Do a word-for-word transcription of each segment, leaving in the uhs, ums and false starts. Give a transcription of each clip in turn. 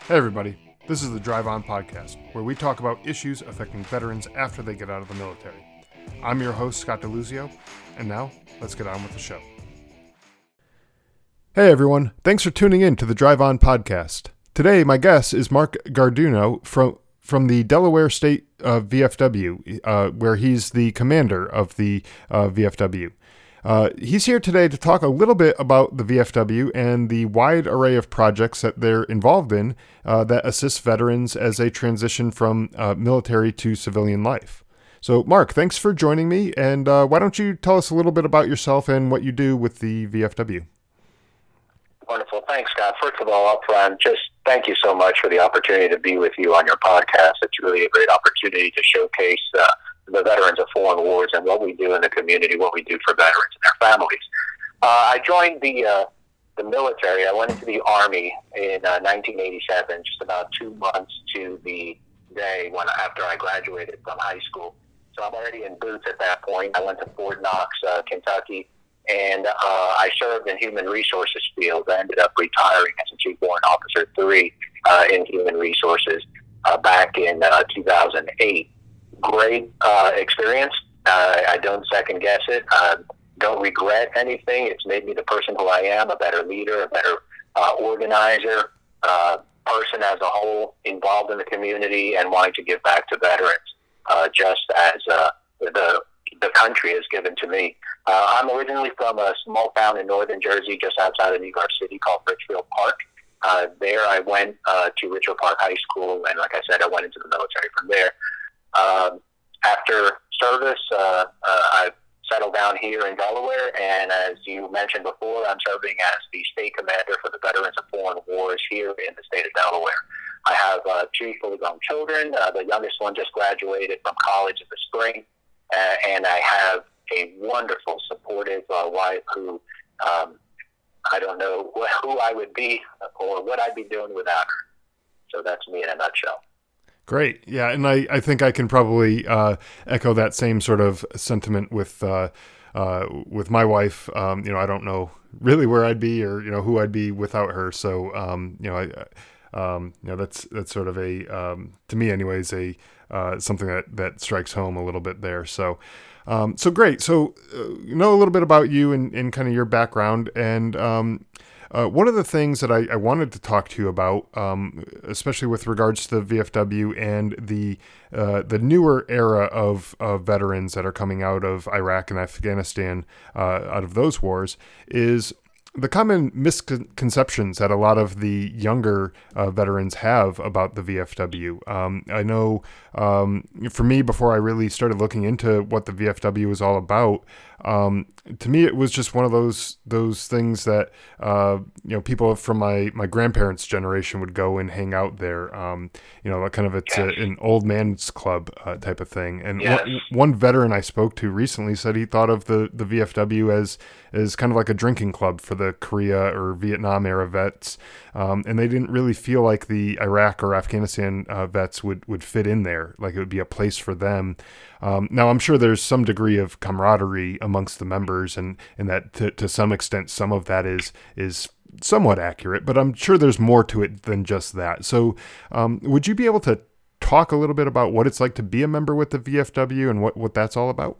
Hey everybody, this is the Drive On Podcast, where we talk about issues affecting veterans after they get out of the military. I'm your host, Scott DeLuzio, and now, let's get on with the show. Hey everyone, thanks for tuning in to the Drive On Podcast. Today, my guest is Mark Garduno from from the Delaware State uh, V F W, uh, where he's the commander of the uh, V F W. Uh, he's here today to talk a little bit about the V F W and the wide array of projects that they're involved in uh, that assist veterans as they transition from uh, military to civilian life. So, Mark, thanks for joining me, and uh, why don't you tell us a little bit about yourself and what you do with the V F W? Wonderful. Thanks, Scott. First of all, up front, just thank you so much for the opportunity to be with you on your podcast. It's really a great opportunity to showcase uh, the veterans of foreign wars and what we do in the community, what we do for veterans and their families. Uh, I joined the uh, the military. I went into the Army in uh, nineteen eighty-seven, just about two months to the day when after I graduated from high school. So I'm already in boots at that point. I went to Fort Knox, uh, Kentucky, and uh, I served in human resources field. I ended up retiring as a Chief Warrant Officer three uh, in human resources uh, back in uh, two thousand eight. Great uh, experience. Uh, I don't second guess it. Uh, don't regret anything. It's made me the person who I am, a better leader, a better uh, organizer, uh, person as a whole, involved in the community and wanting to give back to veterans, uh, just as uh, the the country has given to me. Uh, I'm originally from a small town in northern Jersey, just outside of New York City, called Richfield Park. Uh, there I went uh, to Richfield Park High School, and like I said, I went into the military from there. Um, after service, uh, uh, I settled down here in Delaware, and as you mentioned before, I'm serving as the state commander for the Veterans of Foreign Wars here in the state of Delaware. I have uh, two fully grown children. Uh, the youngest one just graduated from college in the spring, uh, and I have a wonderful, supportive uh, wife who um, I don't know who I would be or what I'd be doing without her. So that's me in a nutshell. Great. Yeah, and I, I think I can probably uh, echo that same sort of sentiment with uh, uh, with my wife. Um, you know, I don't know really where I'd be or, you know, who I'd be without her. So, um, you know, I, um, you know, that's that's sort of a, um, to me anyways, a uh, something that, that strikes home a little bit there. So, um, so great. So, uh, you know a little bit about you and, and kind of your background. And um Uh, one of the things that I, I wanted to talk to you about, um, especially with regards to the V F W and the uh, the newer era of, of veterans that are coming out of Iraq and Afghanistan, uh, out of those wars, is the common misconceptions that a lot of the younger uh, veterans have about the V F W. Um, I know um, for me, before I really started looking into what the V F W is all about, um, to me, it was just one of those those things that uh, you know people from my, my grandparents' generation would go and hang out there. Um, you know, kind of it's a, an old man's club uh, type of thing. And yes. one, one veteran I spoke to recently said he thought of the, the V F W as as kind of like a drinking club for the Korea or Vietnam era vets, um, and they didn't really feel like the Iraq or Afghanistan uh, vets would, would fit in there, like it would be a place for them. Um, now, I'm sure there's some degree of camaraderie amongst the members, and, and that to, to some extent, some of that is is somewhat accurate, but I'm sure there's more to it than just that. So um, would you be able to talk a little bit about what it's like to be a member with the V F W and what, what that's all about?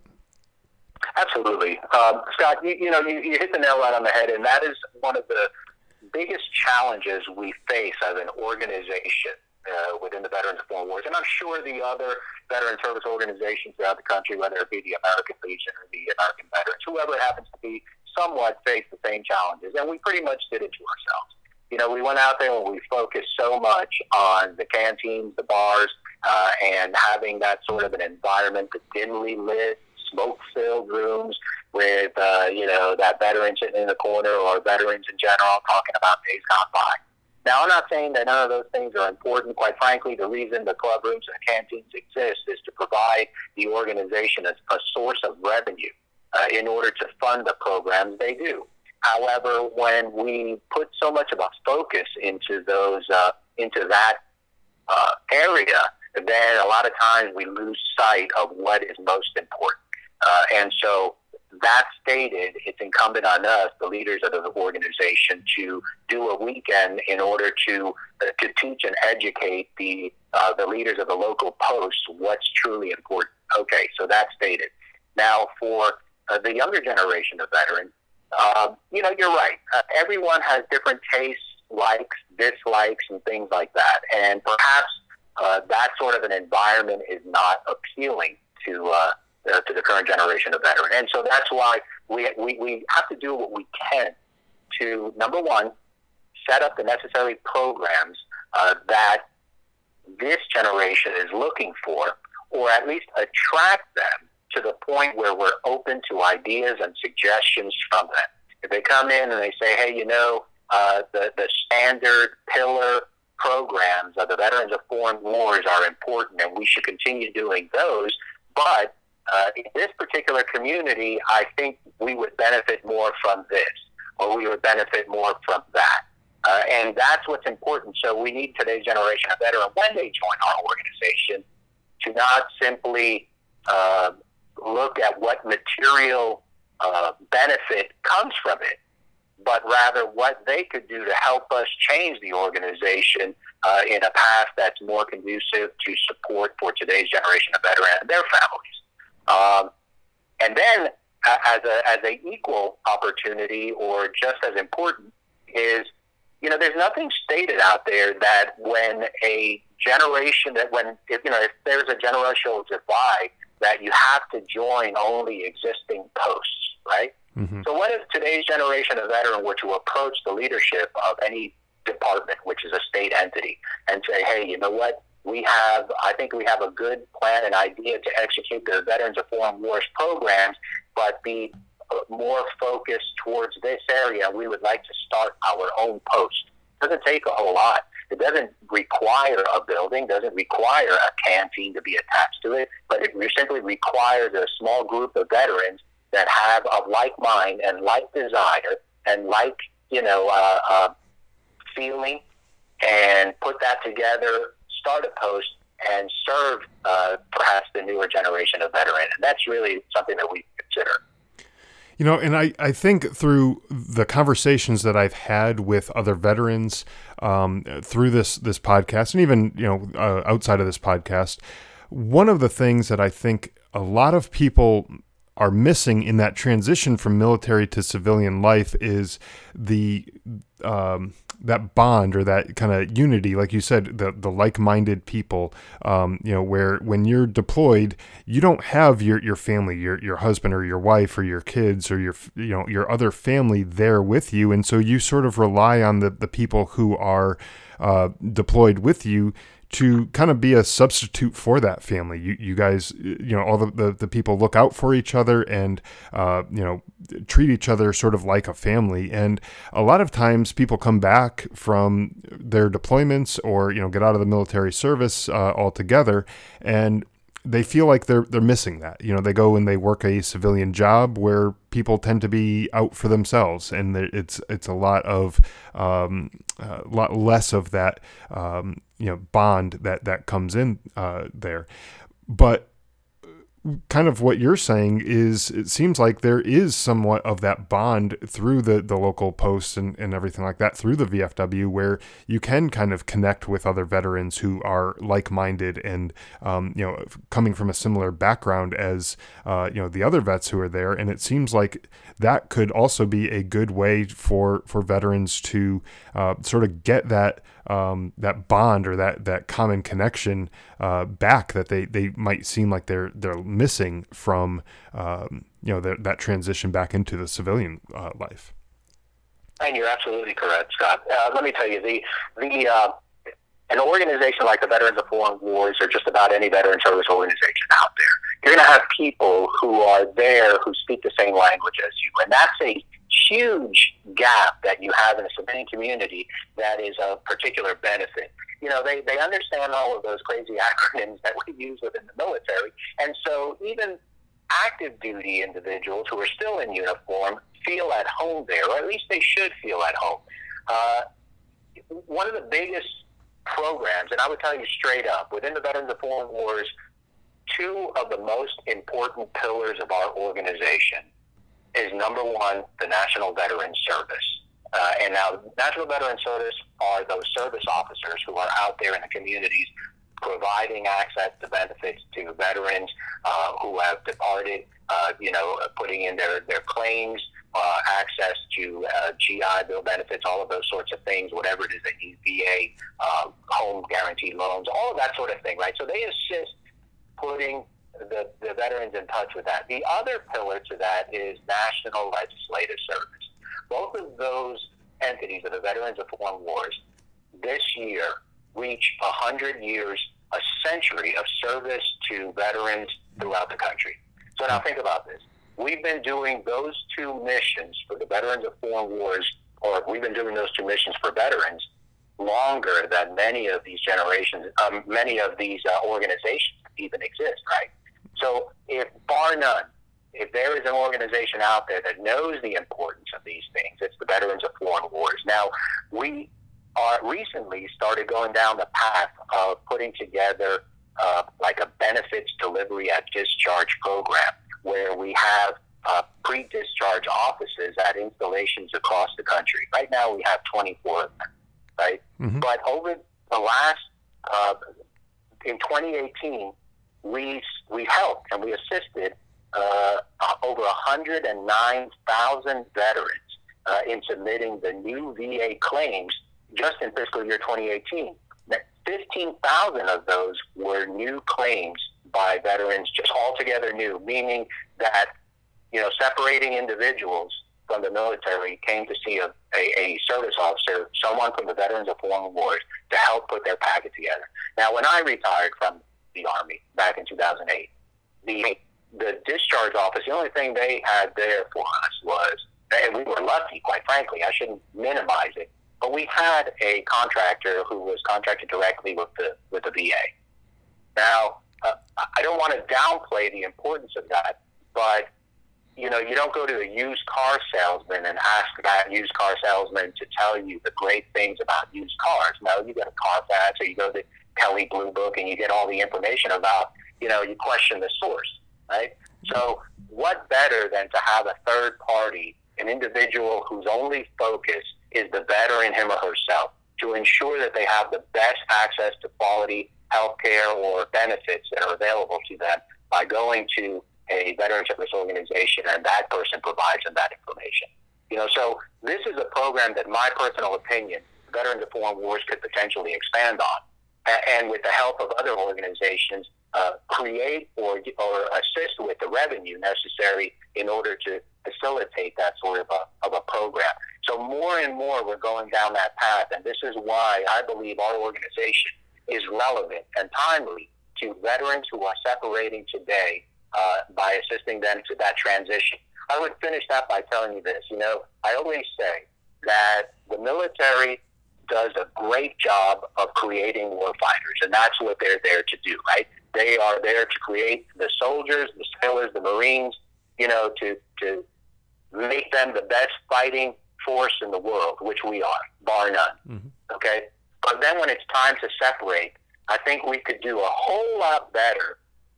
Absolutely. Um, Scott, you, you know, you, you hit the nail right on the head, and that is one of the biggest challenges we face as an organization uh, within the Veterans of Foreign Wars. And I'm sure the other veteran service organizations throughout the country, whether it be the American Legion or the American Veterans, whoever it happens to be, somewhat face the same challenges. And we pretty much did it to ourselves. You know, we went out there and we focused so much on the canteens, the bars, uh, and having that sort of an environment, the dimly lit, smoke-filled rooms with, uh, you know, that veteran sitting in the corner or veterans in general talking about days gone by. Now, I'm not saying that none of those things are important. Quite frankly, the reason the club rooms and canteens exist is to provide the organization a, a source of revenue uh, in order to fund the programs they do. However, when we put so much of a focus into those, uh, into that uh, area, then a lot of times we lose sight of what is most important. Uh, and so that stated, it's incumbent on us, the leaders of the organization, to do a weekend in order to uh, to teach and educate the uh, the leaders of the local posts what's truly important. Okay, so that's stated. Now, for uh, the younger generation of veterans, uh, you know, you're right. Uh, everyone has different tastes, likes, dislikes, and things like that. And perhaps uh, that sort of an environment is not appealing to uh, uh, to the current generation of veteran. And so that's why we, we, we have to do what we can to, number one, set up the necessary programs uh, that this generation is looking for, or at least attract them to the point where we're open to ideas and suggestions from them. If they come in and they say, hey, you know, uh, the, the standard pillar programs of the Veterans of Foreign Wars are important and we should continue doing those, but uh, in this particular community, I think we would benefit more from this, or we would benefit more from that. Uh, and that's what's important. So we need today's generation of veteran, when they join our organization, to not simply uh, look at what material uh, benefit comes from it, but rather what they could do to help us change the organization uh, in a path that's more conducive to support for today's generation of veterans and their families. Um, and then, uh, as a as a equal opportunity, or just as important, is, you know, there's nothing stated out there that when a generation, that when, if, you know, if there's a generational divide, that you have to join only existing posts, right? Mm-hmm. So what if today's generation of veteran were to approach the leadership of any department, which is a state entity, and say, hey, you know what, we have, I think we have a good plan and idea to execute the Veterans of Foreign Wars programs, but be more focused towards this area. We would like to start our own post. It doesn't take a whole lot. It doesn't require a building, doesn't require a canteen to be attached to it, but it simply requires a small group of veterans that have a like mind and like desire and like, you know, uh, uh, feeling, and put that together, start a post, and serve uh, perhaps the newer generation of veteran. And that's really something that we consider. You know, and I, I think through the conversations that I've had with other veterans um, through this this podcast, and even, you know, uh, outside of this podcast, one of the things that I think a lot of people are missing in that transition from military to civilian life is the um, that bond, or that kind of unity, like you said, the the like-minded people. Um, you know, where when you're deployed, you don't have your, your family, your your husband or your wife or your kids or your you know your other family there with you, and so you sort of rely on the the people who are uh, deployed with you to kind of be a substitute for that family. You you guys, you know, all the, the, the people look out for each other and, uh, you know, treat each other sort of like a family. And a lot of times people come back from their deployments, or, you know, get out of the military service uh, altogether, and they feel like they're they're missing that. You know, they go and they work a civilian job where people tend to be out for themselves, and it's it's a lot of um, a lot less of that um, you know bond that that comes in uh, there. But kind of what you're saying is, it seems like there is somewhat of that bond through the, the local posts and, and everything like that, through the V F W, where you can kind of connect with other veterans who are like-minded and, um, you know, coming from a similar background as, uh, you know, the other vets who are there. And it seems like that could also be a good way for, for veterans to uh, sort of get that um, that bond, or that, that common connection uh, back that they, they might seem like they're they're missing from um, you know the, that transition back into the civilian uh, life. And you're absolutely correct, Scott. Uh, let me tell you, the the uh, an organization like the Veterans of Foreign Wars, or just about any veteran service organization out there, you're going to have people who are there who speak the same language as you, and that's a huge gap that you have in the civilian community that is of particular benefit. You know, they, they understand all of those crazy acronyms that we use within the military, and so even active duty individuals who are still in uniform feel at home there, or at least they should feel at home. Uh, one of the biggest programs, and I would tell you straight up, within the Veterans of Foreign Wars, two of the most important pillars of our organization is number one, the National Veteran Service. Uh, and now, National Veteran Service are those service officers who are out there in the communities providing access to benefits to veterans uh, who have departed, uh, you know, putting in their, their claims, uh, access to uh, G I Bill benefits, all of those sorts of things, whatever it is they need, V A, uh, home guaranteed loans, all of that sort of thing, right? So they assist putting the, the veterans in touch with that. The other pillar to that is National Legislative Service. Both of those entities of the Veterans of Foreign Wars this year reach one hundred years, a century of service to veterans throughout the country. So now think about this. We've been doing those two missions for the Veterans of Foreign Wars, or we've been doing those two missions for veterans longer than many of these generations, um, many of these uh, organizations even exist, right? So if, bar none, if there is an organization out there that knows the importance of these things, it's the Veterans of Foreign Wars. Now, we are recently started going down the path of putting together uh, like a benefits delivery at discharge program where we have uh, pre-discharge offices at installations across the country. Right now we have twenty-four of them, right? Mm-hmm. But over the last, uh, in twenty eighteen, we, we helped and we assisted uh, over one hundred nine thousand veterans uh, in submitting the new V A claims just in fiscal year twenty eighteen. fifteen thousand of those were new claims by veterans, just altogether new, meaning that, you know, separating individuals from the military came to see a, a, a service officer, someone from the Veterans of Foreign Wars, to help put their packet together. Now, when I retired from the Army back in two thousand eight, the the discharge office, the only thing they had there for us was, and we were lucky, quite frankly, I shouldn't minimize it, but we had a contractor who was contracted directly with the with the V A. Now, uh, I don't want to downplay the importance of that, but you know, you don't go to a used car salesman and ask that used car salesman to tell you the great things about used cars. No, you go to Carfax or you go to Kelley Blue Book and you get all the information about, you know, you question the source, right? So what better than to have a third party, an individual whose only focus is the veteran, him or herself, to ensure that they have the best access to quality health care or benefits that are available to them by going to a veteran service organization, and that person provides them that information. You know, so this is a program that, my personal opinion, Veterans of Foreign Wars could potentially expand on, and with the help of other organizations, uh, create or or assist with the revenue necessary in order to facilitate that sort of a, of a program. So more and more we're going down that path, and this is why I believe our organization is relevant and timely to veterans who are separating today uh, by assisting them to that transition. I would finish that by telling you this. You know, I always say that the military does a great job of creating warfighters, and that's what they're there to do, right? They are there to create the soldiers, the sailors, the Marines, you know, to, to make them the best fighting force in the world, which we are, bar none. Mm-hmm. Okay? But then when it's time to separate, I think we could do a whole lot better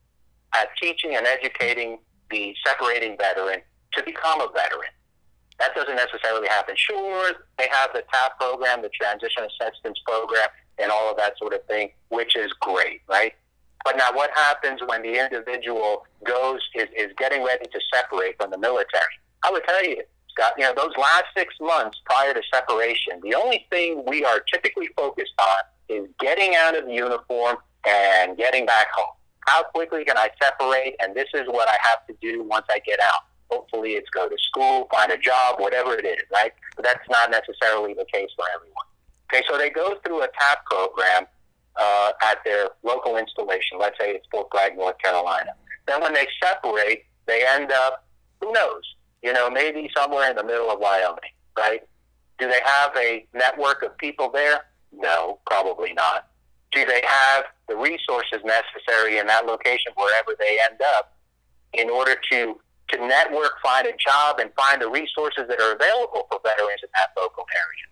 at teaching and educating the separating veteran to become a veteran. That doesn't necessarily happen. Sure, they have the T A P program, the Transition Assistance Program, and all of that sort of thing, which is great, right? But now what happens when the individual goes, is, is getting ready to separate from the military? I would tell you, Scott, you know, those last six months prior to separation, the only thing we are typically focused on is getting out of the uniform and getting back home. How quickly can I separate? And this is what I have to do once I get out. Hopefully it's go to school, find a job, whatever it is, right? But that's not necessarily the case for everyone. Okay, so they go through a T A P program uh, at their local installation. Let's say it's Fort Bragg, North Carolina. Then when they separate, they end up, who knows, you know, maybe somewhere in the middle of Wyoming, right? Do they have a network of people there? No, probably not. Do they have the resources necessary in that location, wherever they end up, in order to to network, find a job, and find the resources that are available for veterans in that local area?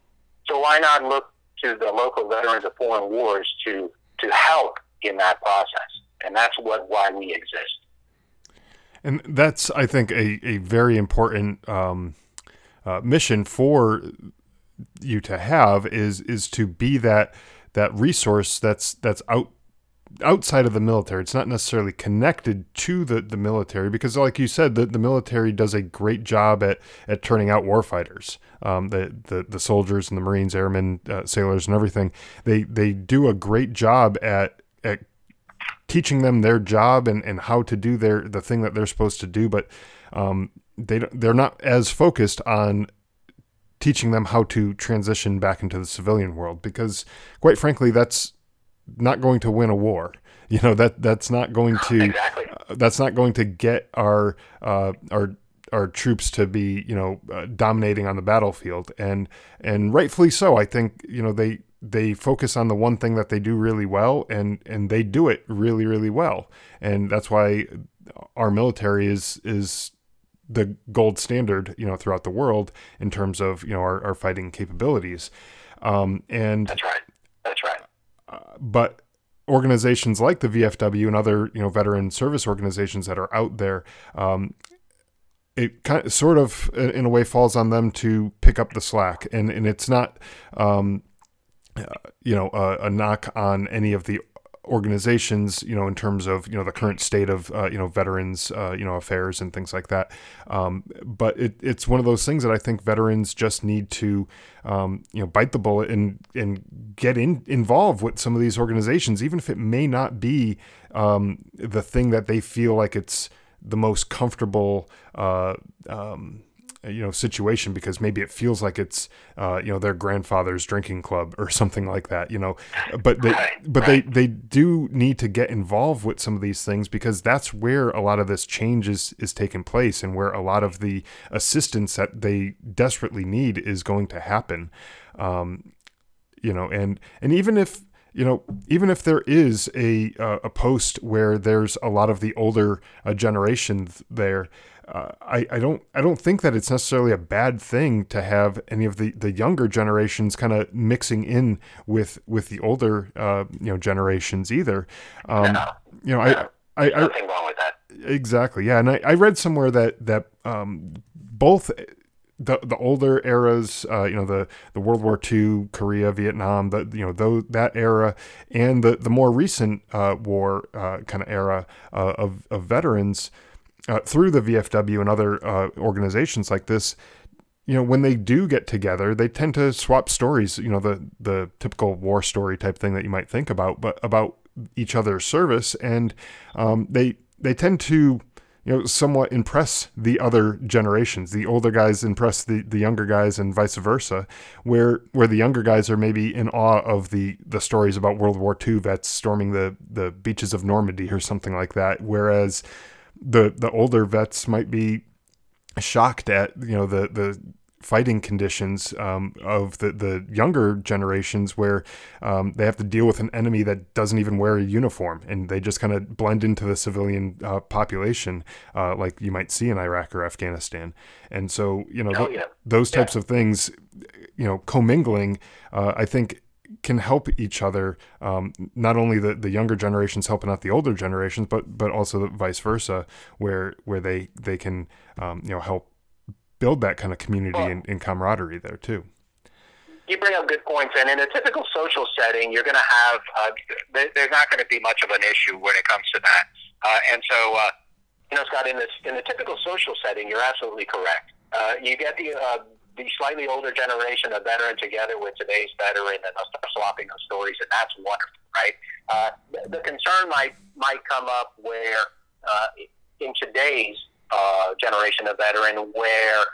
So why not look to the local Veterans of Foreign Wars to to help in that process? And that's what why we exist. And that's, I think, a, a very important um, uh, mission for you to have is is to be that that resource that's that's out outside of the military. It's not necessarily connected to the, the military because, like you said, the, the military does a great job at, at turning out warfighters. Um, the, the the soldiers and the Marines, airmen, uh, sailors, and everything. They they do a great job at at teaching them their job and, and how to do their the thing that they're supposed to do. But um, they they're not as focused on teaching them how to transition back into the civilian world because, quite frankly, that's not going to win a war. You know, that that's not going to exactly. uh, that's not going to get our uh, our our troops to be, you know, uh, dominating on the battlefield. And and rightfully so. I think, you know, they they focus on the one thing that they do really well, and and they do it really really well. And that's why our military is is the gold standard, you know, throughout the world in terms of, you know, our, our fighting capabilities. Um, and that's right. That's right. Uh, but organizations like the V F W and other, you know, veteran service organizations that are out there, um, it kind of, sort of, in a way, falls on them to pick up the slack. And and it's not, um, uh, you know, a, a knock on any of the organizations, you know, in terms of, you know, the current state of, uh, you know, veterans, uh, you know, affairs and things like that. Um, but it, it's one of those things that I think veterans just need to, um, you know, bite the bullet and, and get in involved with some of these organizations, even if it may not be, um, the thing that they feel like it's the most comfortable, uh, um, you know, situation, because maybe it feels like it's, uh, you know, their grandfather's drinking club or something like that, you know, but they, right, but right. they, they do need to get involved with some of these things because that's where a lot of this change is, is taking place and where a lot of the assistance that they desperately need is going to happen. Um, you know, and, and even if, you know, even if there is a, uh, a post where there's a lot of the older uh, generation there, Uh, I, I don't I don't think that it's necessarily a bad thing to have any of the, the younger generations kind of mixing in with with the older uh, you know generations either. Um, no, you know, no, I, I, I nothing wrong with that. Exactly, yeah, and I, I read somewhere that that um, both the the older eras, uh, you know, the, the World War Two, Korea, Vietnam, the you know those that era, and the the more recent uh, war uh, kind of era uh, of of veterans. Uh, through the V F W and other uh, organizations like this, you know, when they do get together, they tend to swap stories, you know, the, the typical war story type thing that you might think about, but about each other's service. And um, they they tend to, you know, somewhat impress the other generations. The older guys impress the, the younger guys and vice versa, where where the younger guys are maybe in awe of the, the stories about World War Two vets storming the, the beaches of Normandy or something like that, whereas the the older vets might be shocked at, you know, the the fighting conditions um, of the the younger generations, where um, they have to deal with an enemy that doesn't even wear a uniform, and they just kind of blend into the civilian uh, population, uh, like you might see in Iraq or Afghanistan. And so, you know, oh, th- yeah. those types yeah. of things, you know, commingling, uh, I think, can help each other. Um, not only the, the younger generations helping out the older generations, but but also the vice versa, where where they they can um, you know help build that kind of community well, and, and camaraderie there too. You bring up good points, and in a typical social setting, you're going to have uh, there, there's not going to be much of an issue when it comes to that. Uh, and so, uh, you know, Scott, in this in the typical social setting, you're absolutely correct. Uh, you get the uh, the slightly older generation of veteran together with today's veteran, and they'll start swapping those stories, and that's wonderful, right? Uh, the, the concern might might come up where uh, in today's uh, generation of veteran, where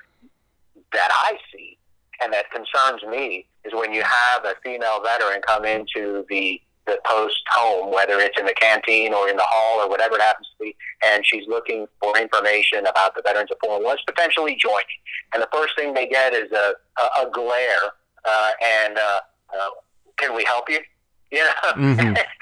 that I see and that concerns me is when you have a female veteran come into the the post home, whether it's in the canteen or in the hall or whatever it happens to be, and she's looking for information about the Veterans of Foreign Wars, potentially joining. And the first thing they get is a, a, a glare uh, and uh, uh, can we help you? You know, mm-hmm.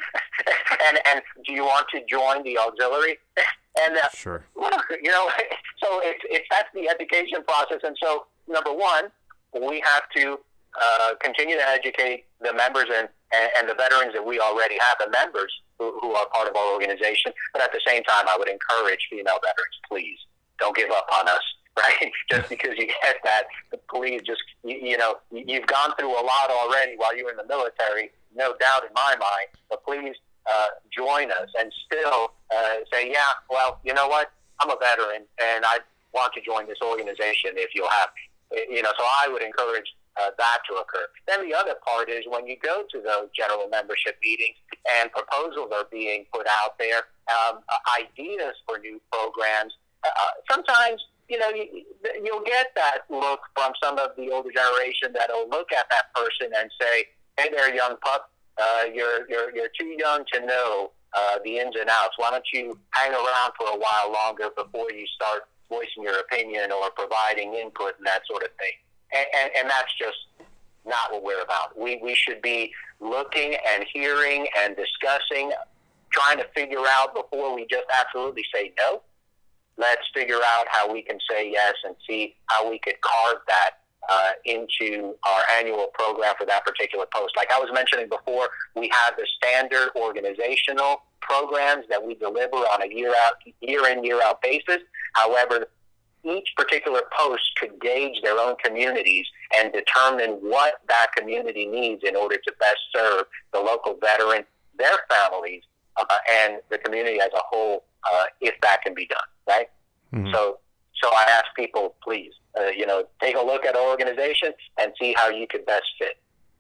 and and do you want to join the auxiliary? And uh, sure, look, you know, so it's it's that's the education process. And so, number one, we have to uh, continue to educate the members and and, and the veterans that we already have, the members who, who are part of our organization. But at the same time, I would encourage female veterans, please don't give up on us, right? Just because you get that, please just, you, you know, you've gone through a lot already while you were in the military, no doubt in my mind, but please uh, join us and still uh, say, yeah, well, you know what? I'm a veteran and I want to join this organization if you'll have me. You know, so I would encourage uh, that to occur. Then the other part is when you go to those general membership meetings and proposals are being put out there, um, ideas for new programs, uh, sometimes, you know, you, you'll get that look from some of the older generation that'll look at that person and say, hey there, young pup, uh, you're, you're, you're too young to know uh, the ins and outs. Why don't you hang around for a while longer before you start voicing your opinion or providing input and that sort of thing. And, and, and that's just not what we're about. We, we should be looking and hearing and discussing, trying to figure out before we just absolutely say no. Let's figure out how we can say yes and see how we could carve that uh, into our annual program for that particular post. Like I was mentioning before, we have the standard organizational programs that we deliver on a year out, year in, year out basis. However, each particular post could gauge their own communities and determine what that community needs in order to best serve the local veteran, their families, uh, and the community as a whole, uh, if that can be done, right? Mm-hmm. So so I ask people, please, uh, you know, take a look at our organization and see how you could best fit.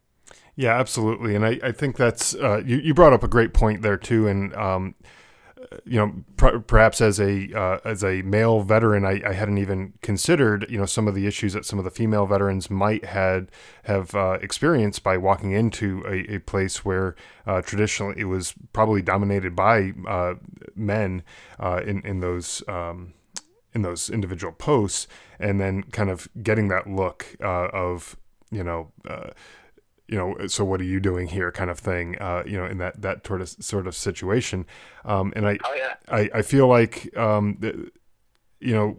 Yeah, absolutely. And I, I think that's, uh, you, you brought up a great point there too. And, um, you know, pr- perhaps as a uh, as a male veteran, I, I hadn't even considered, you know, some of the issues that some of the female veterans might had have uh, experienced by walking into a, a place where uh, traditionally it was probably dominated by uh, men uh, in in those um, in those individual posts, and then kind of getting that look uh, of, you know. Uh, you know, so what are you doing here kind of thing, uh, you know, in that, that sort of, sort of situation. Um, and I, oh, yeah. I, I feel like, um, you know,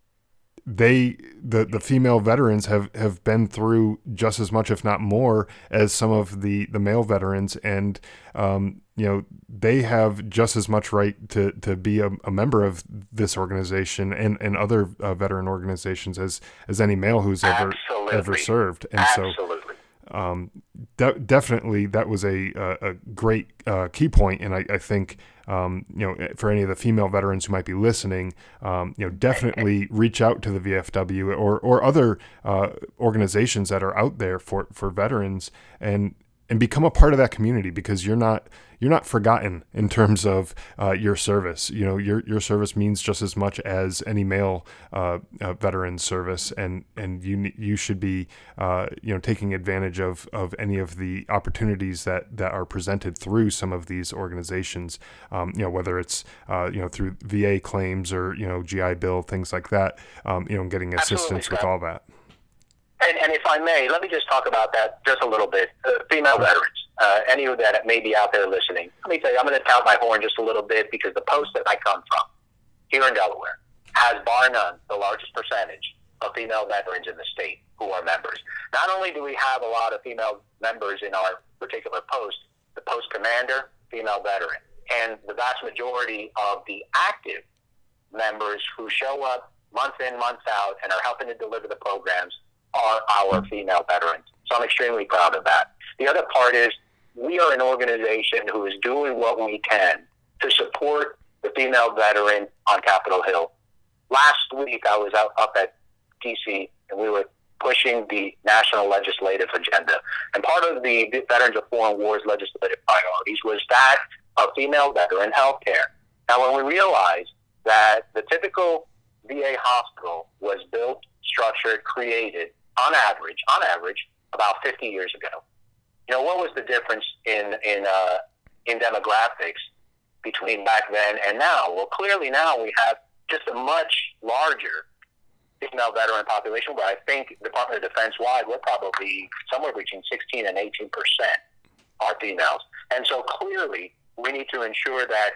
they, the, the female veterans have, have been through just as much, if not more, as some of the, the male veterans. And, um, you know, they have just as much right to, to be a, a member of this organization and, and other uh, veteran organizations as, as any male who's ever, Absolutely. ever served. And Absolutely. so, Um, de- definitely that was a, a, a great uh, key point. And I, I think, um, you know, for any of the female veterans who might be listening, um, you know, definitely reach out to the V F W or, or other uh, organizations that are out there for, for veterans and, and become a part of that community, because you're not, you're not forgotten in terms of uh, your service. You know, your your service means just as much as any male uh, uh, veteran service, and and you you should be uh, you know, taking advantage of of any of the opportunities that that are presented through some of these organizations. Um, you know, whether it's uh, you know, through V A claims or, you know, G I Bill, things like that. Um, you know, getting assistance with all that. And, and if I may, let me just talk about that just a little bit. Uh, female veterans, uh, any of that may be out there listening. Let me tell you, I'm going to tout my horn just a little bit, because the post that I come from here in Delaware has, bar none, the largest percentage of female veterans in the state who are members. Not only do we have a lot of female members in our particular post, the post commander, female veteran, and the vast majority of the active members who show up month in, month out, and are helping to deliver the programs are our female veterans. So I'm extremely proud of that. The other part is we are an organization who is doing what we can to support the female veteran on Capitol Hill. Last week I was out up at D C and we were pushing the national legislative agenda. And part of the Veterans of Foreign Wars legislative priorities was that of female veteran health care. Now, when we realized that the typical V A hospital was built, structured, created on average, on average, about fifty years ago. You know, what was the difference in in uh, in demographics between back then and now? Well, clearly now we have just a much larger female veteran population, where I think Department of Defense wide, we're probably somewhere between sixteen and eighteen percent are females. And so clearly we need to ensure that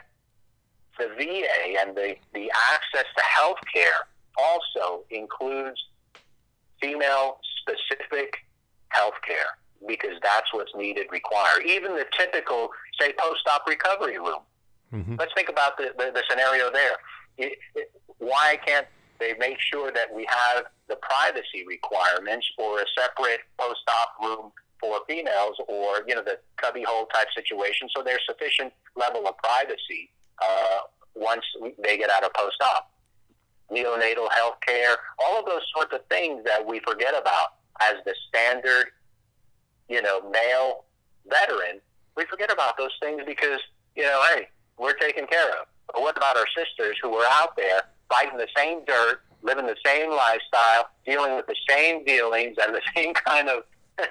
the V A and the, the access to health care also includes female-specific health care because that's what's needed, required. Even the typical, say, post-op recovery room. Mm-hmm. Let's think about the, the, the scenario there. It, it, why can't they make sure that we have the privacy requirements for a separate post-op room for females, or, you know, the cubbyhole type situation, so there's sufficient level of privacy uh, once they get out of post-op? Neonatal health care, all of those sorts of things that we forget about as the standard, you know, male veteran. We forget about those things because, you know, hey, we're taken care of. But what about our sisters who are out there fighting the same dirt, living the same lifestyle, dealing with the same dealings and the same kind of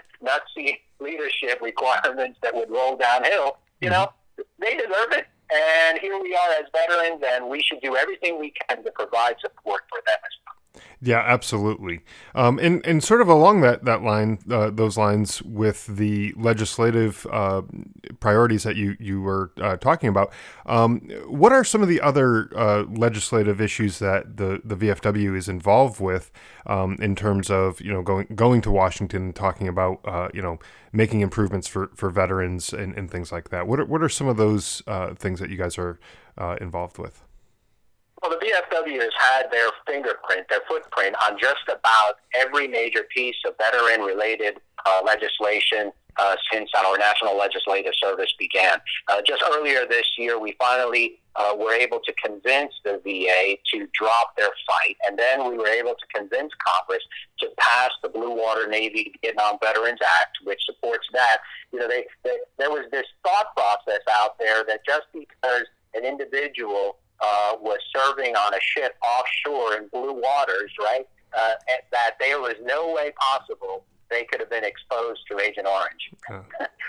nutsy leadership requirements that would roll downhill? You know, they deserve it. And here we are as veterans, and we should do everything we can to provide support for them as well. Yeah, absolutely. Um, and, and sort of along that, that line, uh, those lines with the legislative uh, priorities that you, you were uh, talking about, um, what are some of the other uh, legislative issues that the, the V F W is involved with um, in terms of, you know, going going to Washington and talking about, uh, you know, making improvements for, for veterans and, and things like that? What are, what are some of those uh, things that you guys are uh, involved with? Well, the V F W has had their fingerprint, their footprint on just about every major piece of veteran-related uh, legislation uh, since our National Legislative Service began. Uh, just earlier this year, we finally uh, were able to convince the V A to drop their fight, and then we were able to convince Congress to pass the Blue Water Navy Vietnam Veterans Act, which supports that. You know, they, they, there was this thought process out there that just because an individual Uh, was serving on a ship offshore in blue waters, right, uh, that there was no way possible they could have been exposed to Agent Orange. Oh.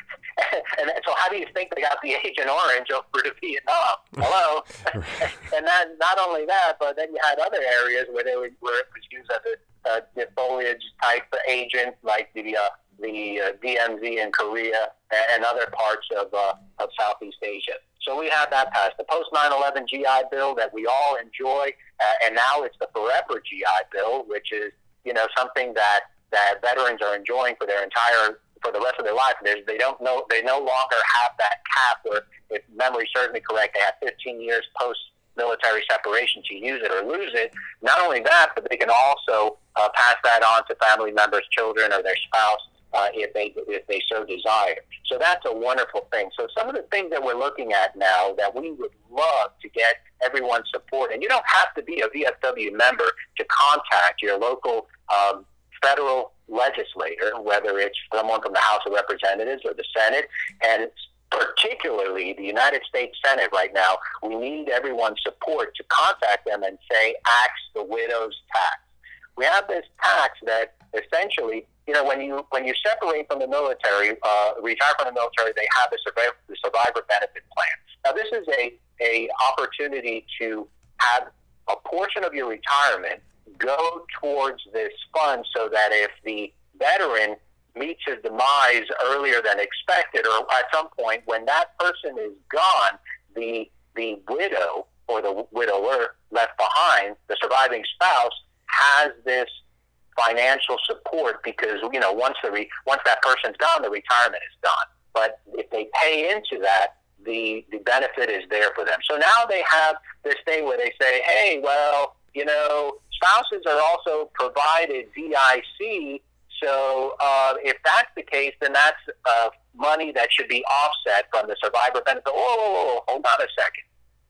And so how do you think they got the Agent Orange over to Vietnam? Hello? And then not only that, but then you had other areas where, they were, where it was used as a uh, defoliage-type agent, like the uh, the uh, D M Z in Korea and other parts of uh, of Southeast Asia. So we have that passed. The post nine eleven G I Bill that we all enjoy, uh, and now it's the Forever G I Bill, which is, you know, something that, that veterans are enjoying for their entire, for the rest of their life. There's, they don't know, they no longer have that cap where, if memory serves me correct, they have fifteen years post-military separation to use it or lose it. Not only that, but they can also uh, pass that on to family members, children, or their spouse, Uh, if they if they so desire. So that's a wonderful thing. So some of the things that we're looking at now that we would love to get everyone's support, and you don't have to be a V F W member to contact your local um, federal legislator, whether it's someone from the House of Representatives or the Senate, and it's particularly the United States Senate right now. We need everyone's support to contact them and say, ax the widow's tax. We have this tax that essentially, you know, when you when you separate from the military, uh, retire from the military, they have the survivor, the survivor benefit plan. Now, this is a, a opportunity to have a portion of your retirement go towards this fund so that if the veteran meets his demise earlier than expected, or at some point when that person is gone, the the widow or the widower left behind, the surviving spouse, has this financial support, because, you know, once the re, once that person's gone, the retirement is done. But if they pay into that, the the benefit is there for them. So now they have this thing where they say, hey, well, you know, spouses are also provided V I C, so uh, if that's the case, then that's uh, money that should be offset from the survivor benefit. Whoa, whoa, whoa, hold on a second.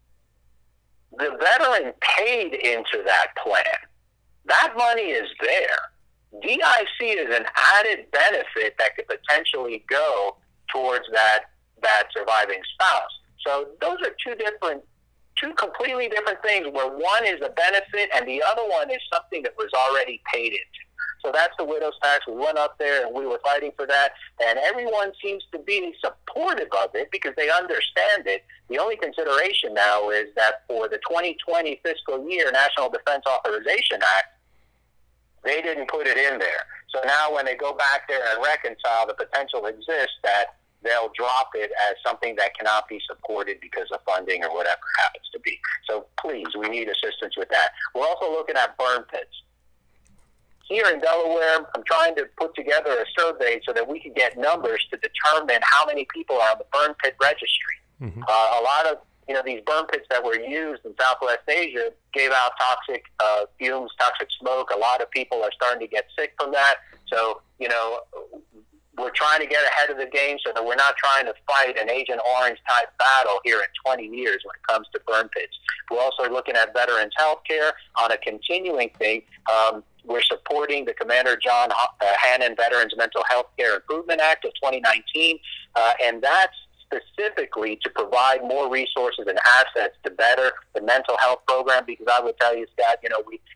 The veteran paid into that plan. That money is there. D I C is an added benefit that could potentially go towards that that surviving spouse. So those are two different, two completely different things, where one is a benefit and the other one is something that was already paid into. So that's the widow's tax. We went up there and we were fighting for that, and everyone seems to be supportive of it because they understand it. The only consideration now is that for the twenty twenty fiscal year National Defense Authorization Act, they didn't put it in there. So now when they go back there and reconcile, the potential exists that they'll drop it as something that cannot be supported because of funding or whatever happens to be. So please, we need assistance with that. We're also looking at burn pits. here in Delaware, I'm trying to put together a survey so that we can get numbers to determine how many people are on the burn pit registry. Mm-hmm. Uh, a lot of, you know, these burn pits that were used in Southwest Asia gave out toxic uh, fumes, toxic smoke. A lot of people are starting to get sick from that. So, you know, we're trying to get ahead of the game so that we're not trying to fight an Agent Orange type battle here in twenty years when it comes to burn pits. We're also looking at veterans health care on a continuing thing. Um, we're supporting the Commander John uh, Hannon Veterans Mental Health Care Improvement Act of twenty nineteen, uh, and that's specifically to provide more resources and assets to better the mental health program, because I would tell you, Scott, you know, we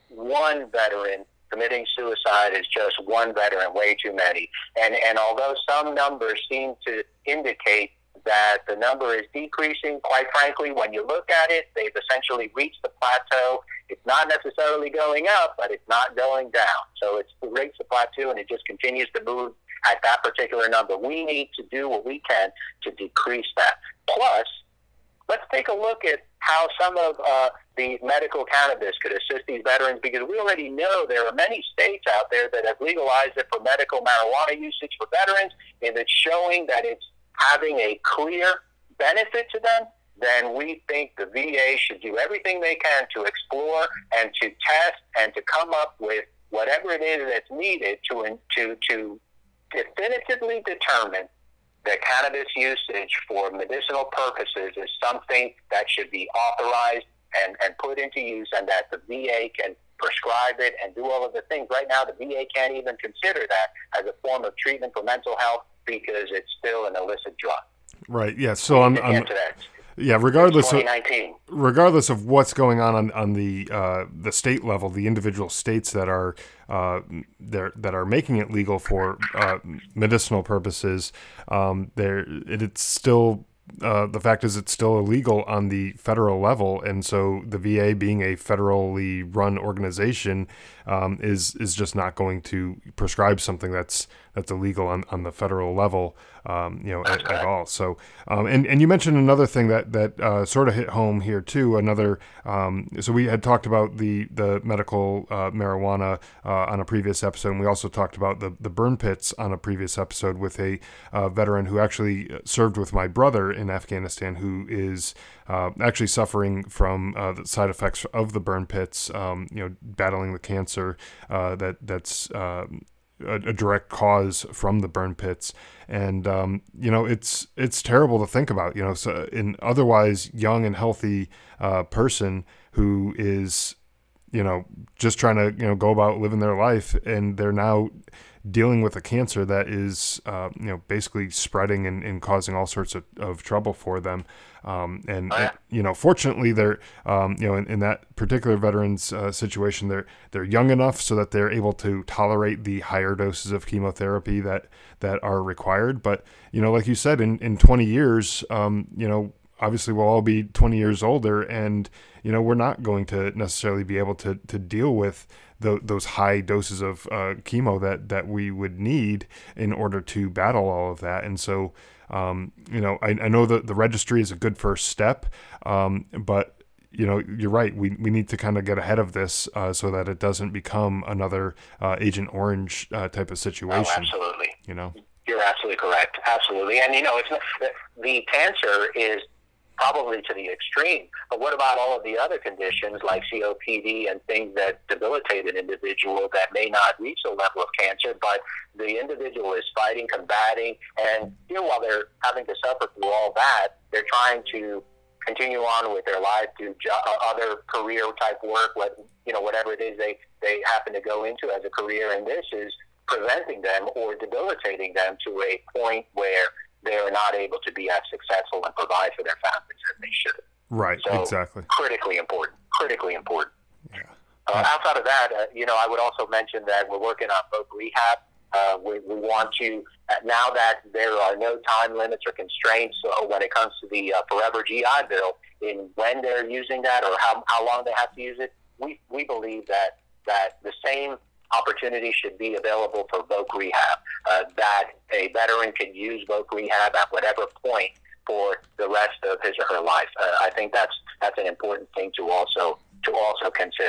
one veteran committing suicide is just one veteran, way too many. And and although some numbers seem to indicate that the number is decreasing, quite frankly, when you look at it, they've essentially reached the plateau. It's not necessarily going up, but it's not going down. So it's reached the plateau, and it just continues to move at that particular number. We need to do what we can to decrease that. Plus, let's take a look at how some of uh, the medical cannabis could assist these veterans, because we already know there are many states out there that have legalized it for medical marijuana usage for veterans, and it's showing that it's having a clear benefit to them. Then we think the V A should do everything they can to explore and to test and to come up with whatever it is that's needed to to to definitively determine that cannabis usage for medicinal purposes is something that should be authorized and, and put into use, and that the V A can prescribe it and do all of the things. Right now, the V A can't even consider that as a form of treatment for mental health because it's still an illicit drug. Right. Yeah. So I'm, I'm yeah. Regardless of regardless of what's going on on, on the uh, the state level, the individual states that are uh, that are making it legal for uh, medicinal purposes, um, there it, it's still. Uh, the fact is it's still illegal on the federal level, and so the V A, being a federally run organization, um, is is just not going to prescribe something that's that's illegal on, on the federal level, um, you know, at, at all. So, um, and and you mentioned another thing that that uh, sort of hit home here too. Another, um, so we had talked about the the medical uh, marijuana uh, on a previous episode, and we also talked about the the burn pits on a previous episode with a uh, veteran who actually served with my brother in Afghanistan, who is uh, actually suffering from uh, the side effects of the burn pits, um, you know, battling the cancer uh, that that's uh, a, a direct cause from the burn pits. And, um, you know, it's it's terrible to think about, you know, so an otherwise young and healthy uh, person who is, you know, just trying to, you know, go about living their life, and they're now dealing with a cancer that is, uh, you know, basically spreading and, and causing all sorts of, of trouble for them. Um, and, and, you know, fortunately they're, um, you know, in, in that particular veteran's uh, situation, they're, they're young enough so that they're able to tolerate the higher doses of chemotherapy that, that are required. But, you know, like you said, in, in twenty years, um, you know, obviously we'll all be twenty years older, and, you know, we're not going to necessarily be able to, to deal with the, those high doses of uh, chemo that, that we would need in order to battle all of that. And so, um, you know, I, I know that the registry is a good first step, um, but, you know, you're right. We, we need to kind of get ahead of this uh, so that it doesn't become another uh, Agent Orange uh, type of situation. Oh, absolutely. You know, you're absolutely correct. Absolutely. And, you know, it's not, the, the cancer is probably to the extreme, but what about all of the other conditions like C O P D and things that debilitate an individual that may not reach the level of cancer, but the individual is fighting, combating, and, you know, while they're having to suffer through all that, they're trying to continue on with their life, do jo- other career type work, what, you know, whatever it is they, they happen to go into as a career, and this is preventing them or debilitating them to a point where they are not able to be as successful and provide for their families as they should. Right, so, exactly. Critically important, critically important. Yeah. Uh, uh, outside of that, uh, you know, I would also mention that we're working on voc rehab. Uh, we, we want to, uh, now that there are no time limits or constraints uh, when it comes to the uh, Forever G I Bill, in when they're using that or how, how long they have to use it, we, we believe that, that the same opportunity should be available for voc rehab, uh, that a veteran can use voc rehab at whatever point for the rest of his or her life. Uh, I think that's that's an important thing to also to also consider.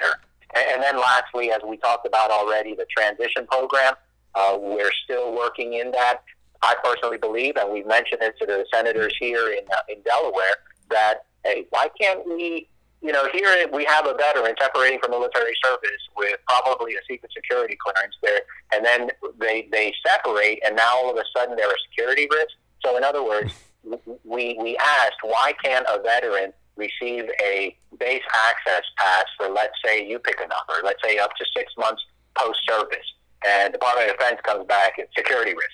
And, and then lastly, as we talked about already, the transition program, uh, we're still working in that. I personally believe, and we've mentioned it to the senators here in, uh, in Delaware, that, hey, why can't we, you know, here we have a veteran separating from military service with probably a secret security clearance there, and then they, they separate, and now all of a sudden they're a security risk. So in other words, we, we asked, why can't a veteran receive a base access pass for, let's say, you pick a number, let's say up to six months post-service, and the Department of Defense comes back, it's security risk.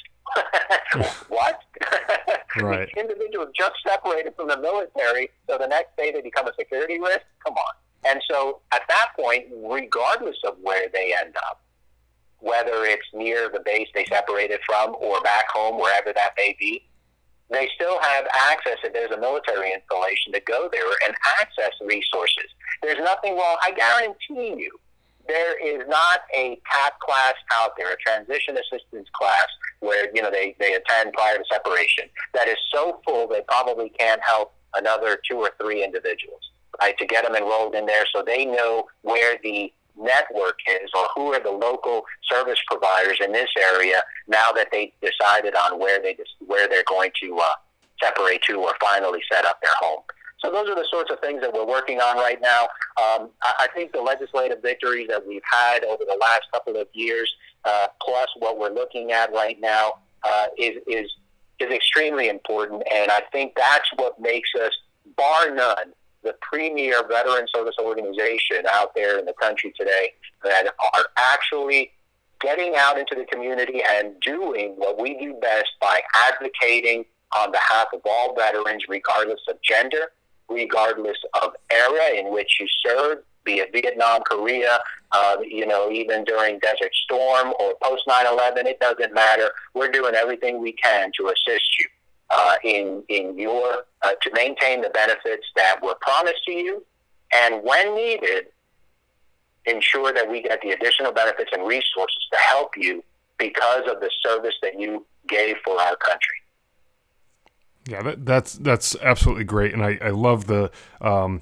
What? Right. The individual just separated from the military, so the next day they become a security risk? Come on. And so at that point, regardless of where they end up, whether it's near the base they separated from or back home, wherever that may be, they still have access, if there's a military installation, to go there and access resources. There's nothing wrong. I guarantee you, there is not a T A P class out there, a transition assistance class, where, you know, they, they attend prior to separation, that is so full they probably can't help another two or three individuals, right, to get them enrolled in there so they know where the network is or who are the local service providers in this area now that they decided on where, they where they're going to uh, separate to or finally set up their home. So those are the sorts of things that we're working on right now. Um, I, I think the legislative victories that we've had over the last couple of years, uh, plus what we're looking at right now, uh, is, is is extremely important. And I think that's what makes us, bar none, the premier veteran service organization out there in the country today that are actually getting out into the community and doing what we do best by advocating on behalf of all veterans, regardless of gender, regardless of era in which you served, be it Vietnam, Korea, uh, you know, even during Desert Storm or post nine eleven, it doesn't matter. We're doing everything we can to assist you uh, in in your uh, to maintain the benefits that were promised to you, and when needed, ensure that we get the additional benefits and resources to help you because of the service that you gave for our country. Yeah, that, that's that's absolutely great, and I, I love the um,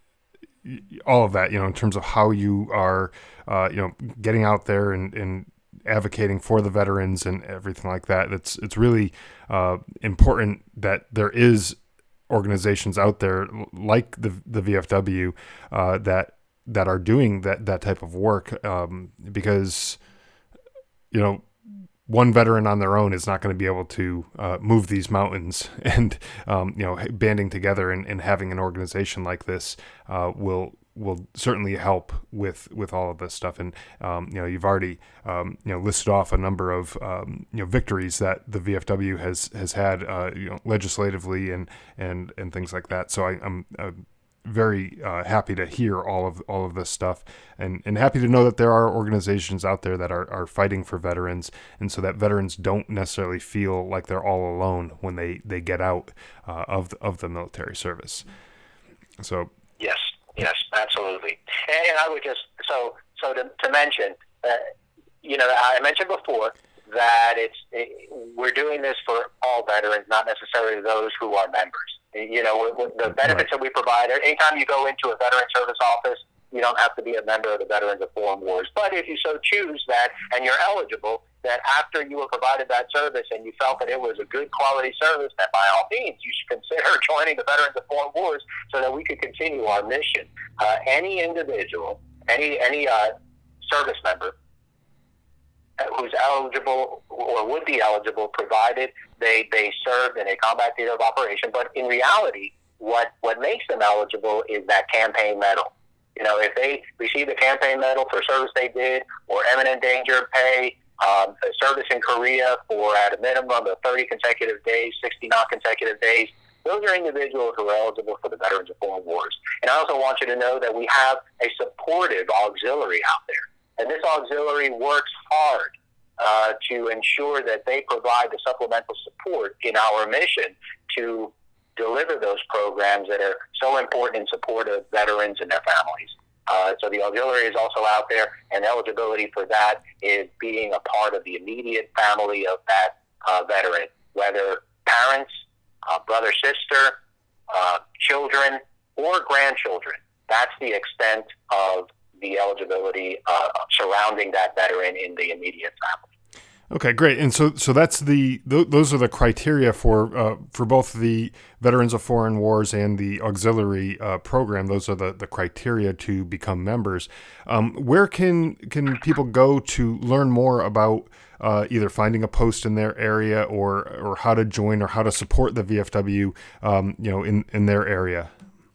all of that. You know, in terms of how you are, uh, you know, getting out there and, and advocating for the veterans and everything like that. It's it's really uh, important that there is organizations out there like the the V F W uh, that that are doing that that type of work um, because you know. One veteran on their own is not going to be able to uh, move these mountains, and um, you know, banding together and, and having an organization like this uh, will will certainly help with, with all of this stuff. And um, you know, you've already um, you know listed off a number of um, you know victories that the V F W has has had uh, you know legislatively and and and things like that. So I, I'm. I'm very uh, happy to hear all of all of this stuff, and, and happy to know that there are organizations out there that are, are fighting for veterans, and so that veterans don't necessarily feel like they're all alone when they, they get out uh, of the, of the military service. So yes, yes, absolutely. And, and I would just so so to, to mention, uh, you know, I mentioned before that it's it, we're doing this for all veterans, not necessarily those who are members. You know, the benefits right. that we provide, anytime you go into a veteran service office, you don't have to be a member of the Veterans of Foreign Wars. But if you so choose that, and you're eligible, that after you were provided that service and you felt that it was a good quality service, then by all means, you should consider joining the Veterans of Foreign Wars so that we could continue our mission. Uh, any individual, any any uh, service member who's eligible or would be eligible, provided they, they served in a combat theater of operation. But in reality, what, what makes them eligible is that campaign medal. You know, if they receive the campaign medal for service they did, or eminent danger pay, um, service in Korea for at a minimum of thirty consecutive days, sixty non-consecutive days, those are individuals who are eligible for the Veterans of Foreign Wars. And I also want you to know that we have a supportive auxiliary out there. And this auxiliary works hard uh, to ensure that they provide the supplemental support in our mission to deliver those programs that are so important in support of veterans and their families. Uh, so the auxiliary is also out there, and eligibility for that is being a part of the immediate family of that uh, veteran, whether parents, uh, brother, sister, uh, children, or grandchildren. That's the extent of the eligibility uh, surrounding that veteran in the immediate family. Okay, great. And so, so that's the th- those are the criteria for uh, for both the Veterans of Foreign Wars and the auxiliary uh, program. Those are the, the criteria to become members. Um, where can can people go to learn more about uh, either finding a post in their area or or how to join or how to support the V F W, um, you know, in, in their area?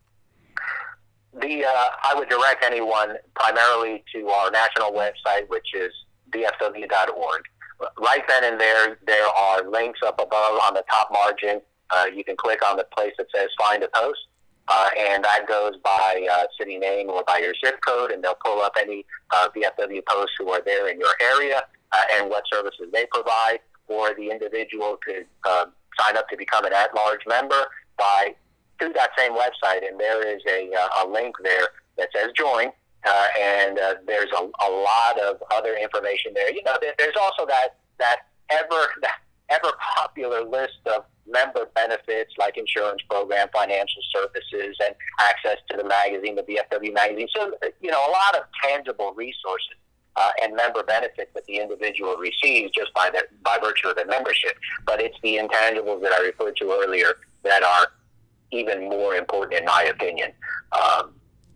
The uh, I would direct anyone primarily to our national website, which is V F W dot org. Right then and there, there are links up above on the top margin. Uh, you can click on the place that says Find a Post, uh, and that goes by uh, city name or by your zip code, and they'll pull up any uh, V F W posts who are there in your area uh, and what services they provide, or the individual could uh, sign up to become an at-large member by to that same website, and there is a, uh, a link there that says Join. Uh, and uh, there's a, a lot of other information there. You know, there, there's also that that ever that ever popular list of member benefits like insurance program, financial services, and access to the magazine, the V F W magazine. So, you know, a lot of tangible resources uh, and member benefits that the individual receives just by their, by virtue of their membership. But it's the intangibles that I referred to earlier that are even more important, in my opinion. Um,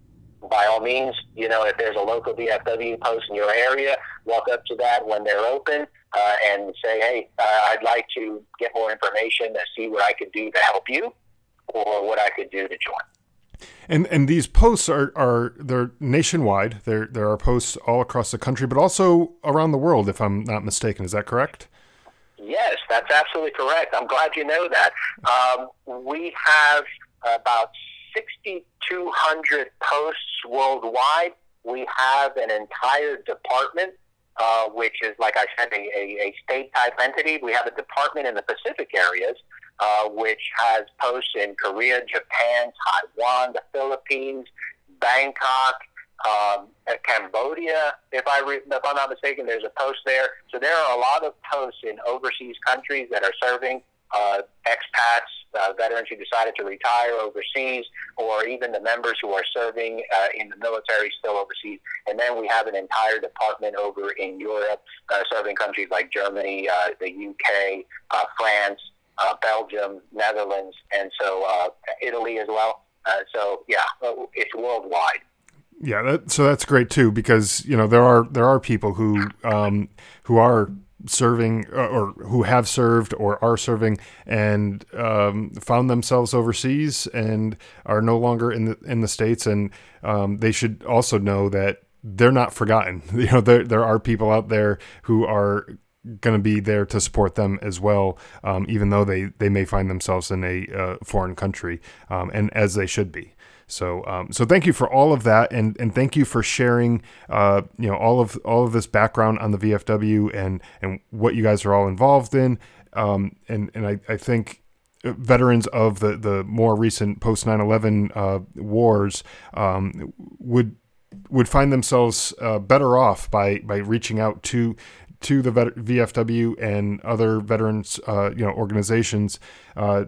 By all means, you know, if there's a local V F W post in your area, walk up to that when they're open uh, and say, hey, uh, I'd like to get more information to see what I could do to help you or what I could do to join. And and these posts are, are they're nationwide. There there are posts all across the country, but also around the world, if I'm not mistaken. Is that correct? Yes, that's absolutely correct. I'm glad you know that. Um, we have about sixty-two hundred posts worldwide. We have an entire department, uh, which is, like I said, a, a, a state-type entity. We have a department in the Pacific areas, uh, which has posts in Korea, Japan, Taiwan, the Philippines, Bangkok, um, Cambodia. If, I re- if I'm not mistaken, there's a post there. So there are a lot of posts in overseas countries that are serving uh, expats, uh, veterans who decided to retire overseas, or even the members who are serving uh, in the military still overseas. And then we have an entire department over in Europe, uh, serving countries like Germany, uh, the U K, uh, France, uh, Belgium, Netherlands, and so uh, Italy as well. Uh, so, yeah, it's worldwide. Yeah, that, so that's great too, because you know there are there are people who um, who are serving uh, or who have served or are serving and um, found themselves overseas and are no longer in the in the States, and um, they should also know that they're not forgotten. You know, there there are people out there who are going to be there to support them as well, um, even though they, they may find themselves in a uh, foreign country, um, and as they should be. So, um, so thank you for all of that, and, and thank you for sharing, uh, you know, all of all of this background on the V F W and, and what you guys are all involved in. Um, and and I, I think veterans of the, the more recent post nine eleven uh, wars um, would would find themselves uh, better off by by reaching out to to the V F W and other veterans, uh, you know, organizations. Uh,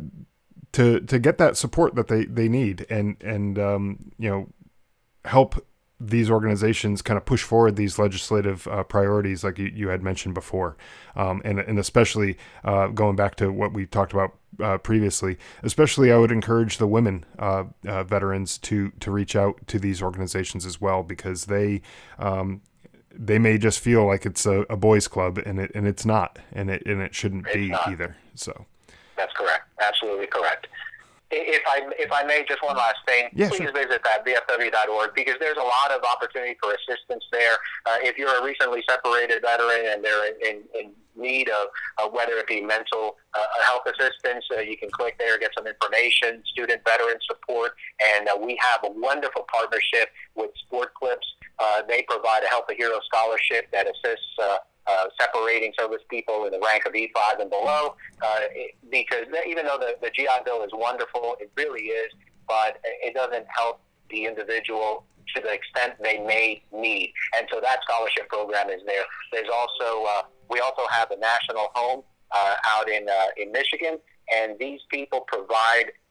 to to get that support that they, they need and, and um, you know, help these organizations kind of push forward these legislative uh, priorities like you, you had mentioned before. Um, and, and especially uh, going back to what we talked about uh, previously, especially I would encourage the women uh, uh, veterans to, to reach out to these organizations as well, because they um, they may just feel like it's a, a boys club, and it and it's not, and it and it shouldn't it's be not. either. So. That's correct. Absolutely correct. If I if I may, just one last thing, yeah, please sure. visit that V F W dot org, because there's a lot of opportunity for assistance there. Uh, if you're a recently separated veteran and they're in, in, in need of uh, whether it be mental uh, health assistance, uh, you can click there, get some information, student veteran support, and uh, we have a wonderful partnership with Sport Clips. Uh, they provide a Help a Hero scholarship that assists uh, Uh, separating service people in the rank of E five and below, uh, it, because even though the, the G I Bill is wonderful, it really is, but it doesn't help the individual to the extent they may need. And so that scholarship program is there. There's also, uh, we also have a national home uh, out in uh, in Michigan, and these people provide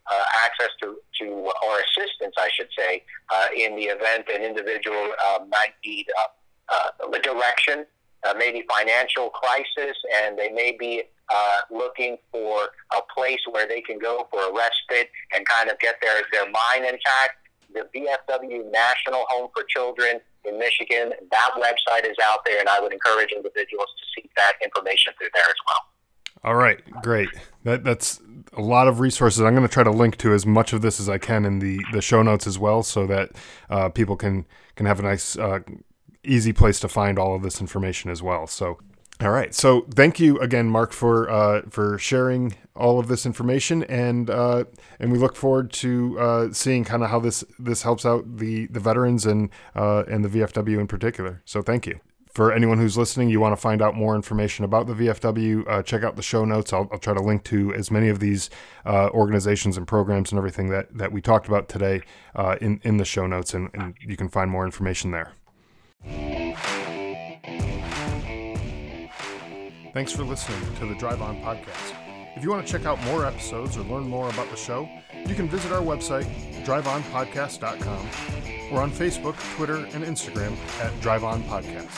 uh, access to, to, or assistance, I should say, uh, in the event an individual uh, might need uh, uh, direction, uh, maybe financial crisis, and they may be uh, looking for a place where they can go for a respite and kind of get their, their mind intact. The V F W National Home for Children in Michigan, that website is out there, and I would encourage individuals to seek that information through there as well. All right, great. That that's a lot of resources. I'm going to try to link to as much of this as I can in the, the show notes as well, so that uh, people can can have a nice, uh, easy place to find all of this information as well. So, all right. So, thank you again, Mark, for uh, for sharing all of this information, and uh, and we look forward to uh, seeing kind of how this this helps out the the veterans and uh, and the V F W in particular. So, thank you. For anyone who's listening, you want to find out more information about the V F W, uh, check out the show notes. I'll, I'll try to link to as many of these uh, organizations and programs and everything that, that we talked about today uh, in, in the show notes, and, and you can find more information there. Thanks for listening to the Drive On Podcast. If you want to check out more episodes or learn more about the show, you can visit our website, drive on podcast dot com, or on Facebook, Twitter, and Instagram at Drive On Podcast.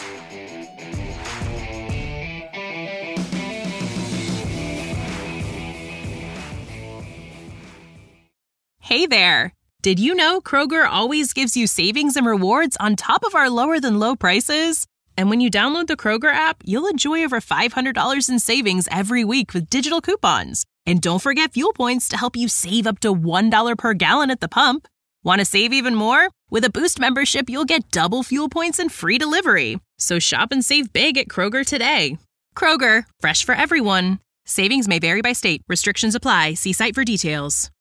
Hey there! Did you know Kroger always gives you savings and rewards on top of our lower-than-low prices? And when you download the Kroger app, you'll enjoy over five hundred dollars in savings every week with digital coupons. And don't forget fuel points to help you save up to one dollar per gallon at the pump. Want to save even more? With a Boost membership, you'll get double fuel points and free delivery. So shop and save big at Kroger today. Kroger, fresh for everyone. Savings may vary by state. Restrictions apply. See site for details.